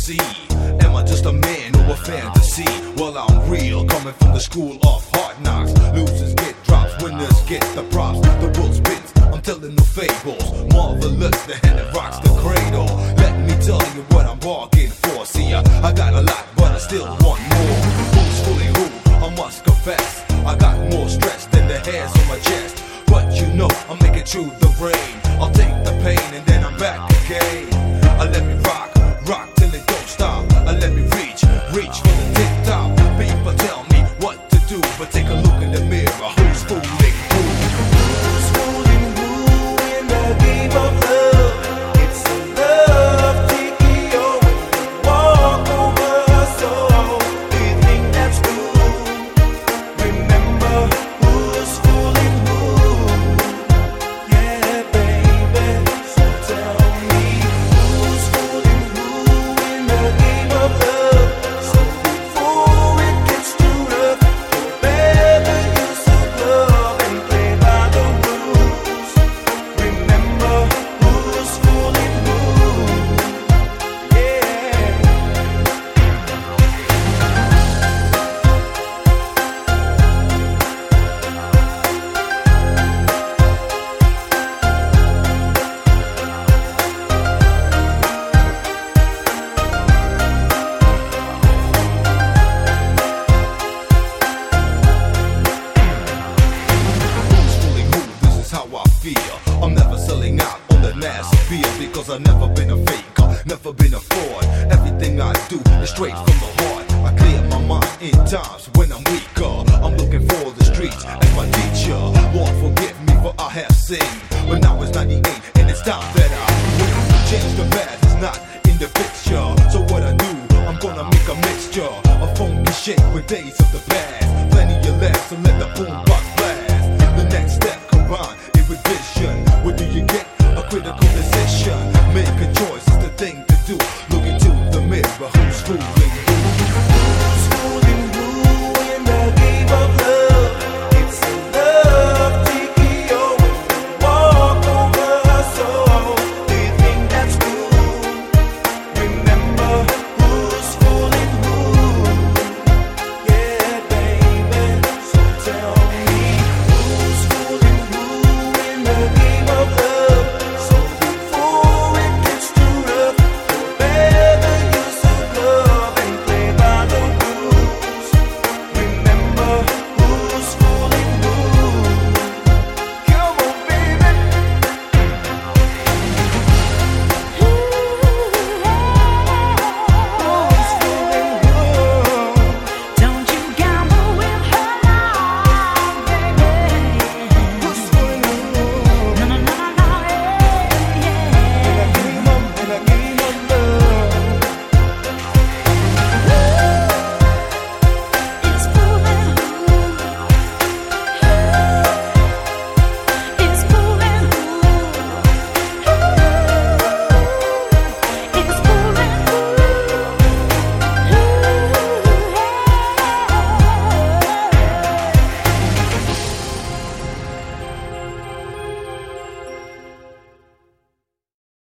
see. Am I just a man or a fantasy? Well, I'm real, coming from the school of hard knocks. Losers get drops, winners get the props. The world spins, I'm telling no fables. Marvelous, the hand that rocks the cradle. Let me tell you what I'm bargaining for. See, I got a lot, but I still want more. Who's fooling who? I must confess, I got more stress than the hairs on my chest. But you know, I'm making through the rain. I'll take the pain and then I'm back again. Let me rock, rock till it don't stop. Let me reach for the tip top. People tell me what to do, but take a look in the mirror. Who's fooling who? Who's fooling who in the game of love? It's a love TKO with the walk over her soul. Do you think that's cool? Remember who's fooling who? Yeah, baby. So tell me who's fooling who in the game of love? So before it gets too rough, better use some love and play by the rules. Remember who's fooling who? Yeah. Who's fooling who? This is how I feel. I'm never selling out on the nasty feel, because I've never been a faker, never been a fraud. Everything I do is straight from the heart. I clear my mind in times when I'm weaker. I'm looking for the streets as my teacher. Lord, forgive me for I have sinned, but now it's 98 and it's time that I win. Change the past, it's not in the picture. So what I do, I'm gonna make a mixture of funky shit with days of the past. Plenty of laughs, so let the boom box